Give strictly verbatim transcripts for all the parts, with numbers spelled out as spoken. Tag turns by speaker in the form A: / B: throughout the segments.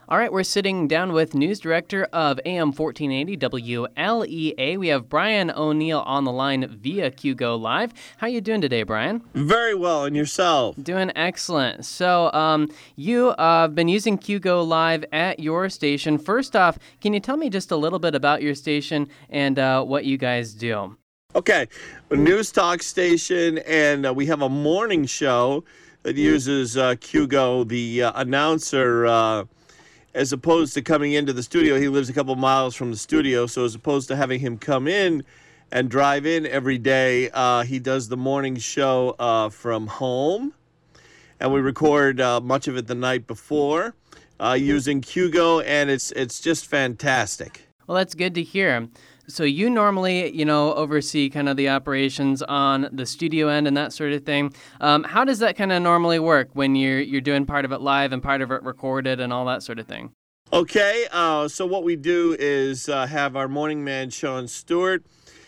A: All right, we're sitting down with news director of A M fourteen eighty W L E A. We have Brian O'Neill on the line via QGo Live. How you doing today, Brian?
B: Very well, and yourself?
A: Doing excellent. So, um, you uh, have been using QGo Live at your station. First off, can you tell me just a little bit about your station and uh, what you guys do?
B: Okay, a news talk station, and uh, we have a morning show that uses uh, QGo. The uh, announcer, uh, as opposed to coming into the studio, he lives a couple miles from the studio, so as opposed to having him come in and drive in every day, uh, he does the morning show uh, from home, and we record uh, much of it the night before uh, using QGo, and it's it's just fantastic.
A: Well, that's good to hear. So you normally, you know, oversee kind of the operations on the studio end and that sort of thing. Um, how does that kind of normally work when you're you're doing part of it live and part of it recorded and all that sort of thing?
B: Okay, uh, so what we do is uh, have our morning man, Sean Stewart,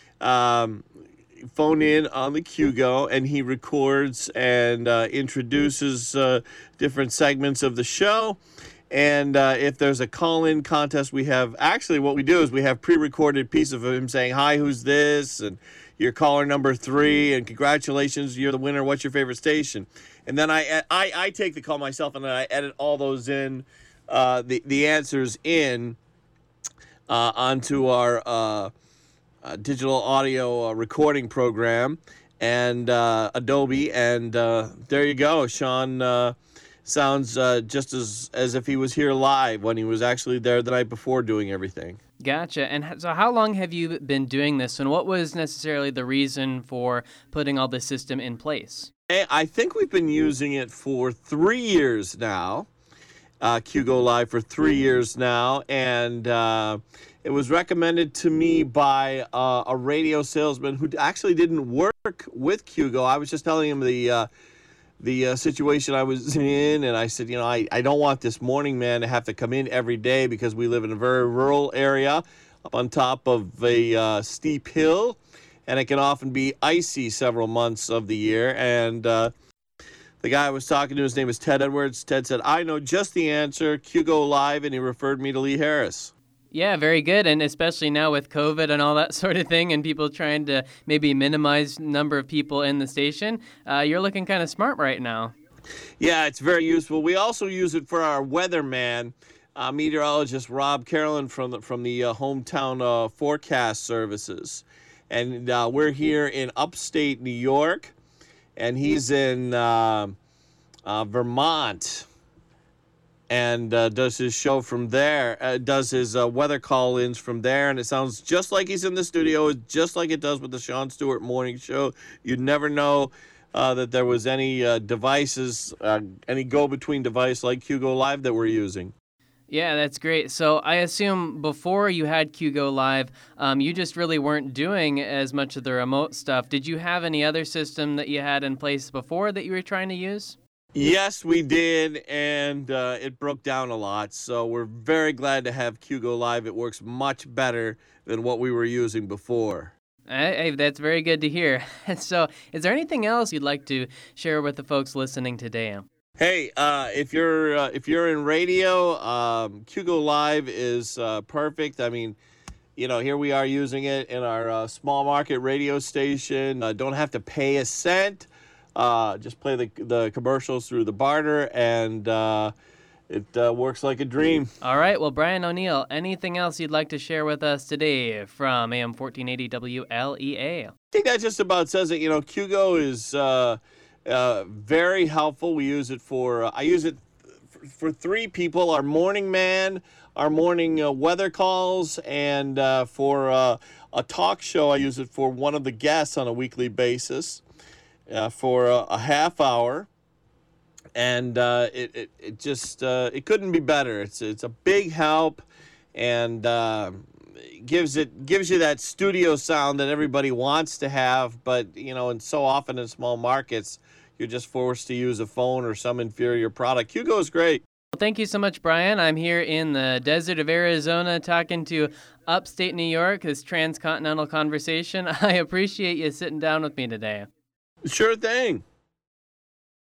B: um, phone in on the QGo, and he records and uh, introduces uh, different segments of the show. And uh, if there's a call-in contest, we have, actually what we do is we have pre-recorded piece of him saying, hi, who's this? And you're caller number three, and congratulations, you're the winner, what's your favorite station? And then I I, I take the call myself, and then I edit all those in, uh, the, the answers in uh, onto our uh, uh, digital audio uh, recording program and uh, Adobe, and uh, there you go. Sean uh, sounds uh, just as as if he was here live when he was actually there the night before doing everything.
A: Gotcha. And so how long have you been doing this, and what was necessarily the reason for putting all this system in place?
B: I think we've been using it for three years now, uh, QGo Live for three years now, and uh, it was recommended to me by uh, a radio salesman who actually didn't work with QGo. I was just telling him the uh, the uh, situation I was in, and I said, you know, I, I don't want this morning man to have to come in every day because we live in a very rural area up on top of a uh, steep hill, and it can often be icy several months of the year. And uh, the guy I was talking to, his name is Ted Edwards. Ted said, I know just the answer, QGo Live, and he referred me to Lee Harris.
A: Yeah, very good, and especially now with COVID and all that sort of thing, and people trying to maybe minimize number of people in the station, uh, you're looking kind of smart right now.
B: Yeah, it's very useful. We also use it for our weatherman, uh, meteorologist Rob Carolyn from the, from the uh, hometown uh, forecast services. And uh, we're here in upstate New York, and he's in uh, uh, Vermont. And uh, does his show from there, uh, does his uh, weather call-ins from there, and it sounds just like he's in the studio, just like it does with the Sean Stewart Morning Show. You'd never know uh, that there was any uh, devices, uh, any go-between device like QGo Live that we're using.
A: Yeah, that's great. So I assume before you had QGo Live, um, you just really weren't doing as much of the remote stuff. Did you have any other system that you had in place before that you were trying to use?
B: Yes, we did, and uh, it broke down a lot, so we're very glad to have QGo Live. It works much better than what we were using before.
A: Hey, that's very good to hear. So is there anything else you'd like to share with the folks listening today?
B: Hey, uh, if you're uh, if you're in radio, um, QGo Live is uh, perfect. I mean, you know, here we are using it in our uh, small market radio station. Uh, don't have to pay a cent. Uh, just play the the commercials through the barter, and uh, it uh, works like a dream.
A: All right. Well, Brian O'Neill, anything else you'd like to share with us today from A M fourteen eighty W L E A?
B: I think that just about says it. You know, QGo is uh, uh, very helpful. We use it for, uh, I use it for, for three people, our morning man, our morning uh, weather calls, and uh, for uh, a talk show, I use it for one of the guests on a weekly basis. Uh, for a, a half hour, and uh, it, it it just uh, it couldn't be better. It's it's a big help, and uh, gives it gives you that studio sound that everybody wants to have. But you know, and so often in small markets, you're just forced to use a phone or some inferior product. QGo is great.
A: Well, thank you so much, Brian. I'm here in the desert of Arizona talking to upstate New York. This transcontinental conversation. I appreciate you sitting down with me today.
B: Sure thing.